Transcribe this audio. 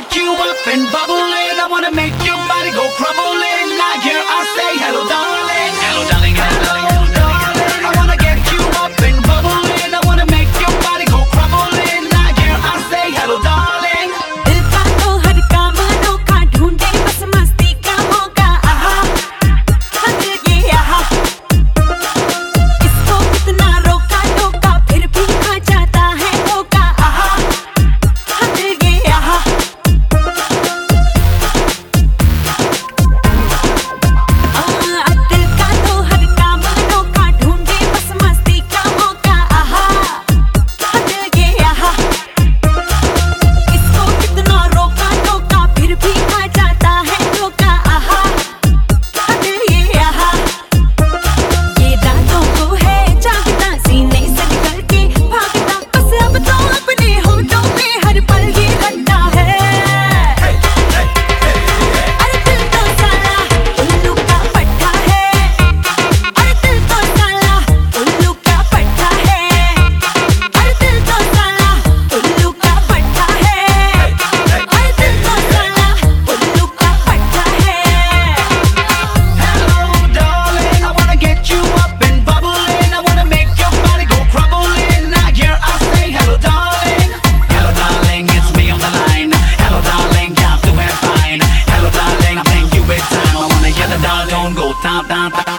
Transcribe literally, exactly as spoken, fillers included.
get you up and bubbling. I wanna make your body go crumbling. Now here I say hello darling. Hello darling, hello darling, hello darling. I wanna get you up and bubbling. I wanna make your body go crumbling. Now here I say hello darling. दिल का तो हर काम अनोखा ढूंढे बस मस्ती का मौका। आहा हद ये आहा इसको कितना रोका टोका फिर भी खा जाता है धोखा। आहा हद ये आहा दिल का तो हर काम अनोखा ढूंढे बस मस्ती का मौका। आहा हद ये आहा इसको कितना रोका टोका फिर भी खा जाता है धोखा। आहा हद ये आहा ये रातों को है जागता सीने से निकल के भागता बस अब तो अपने होठों पे हर पल ये रखता है। अरे दिल तो साला उल्लू का पट्टा है। अरे दिल तो साला उल्लू का पट्टा है। अरे दिल तो साला उल्लू का पट्टा है। अरे दिल तो साला उल्लू का पट्टा है। Hello darling, I wanna get you up and bubbling. I wanna make your body go crumbling. Now here I say hello darling. Hello darling, it's me on the line. Hello darling, you're doing fine. Hello darling, I think you with time. I wanna hear the darling go down, down, down.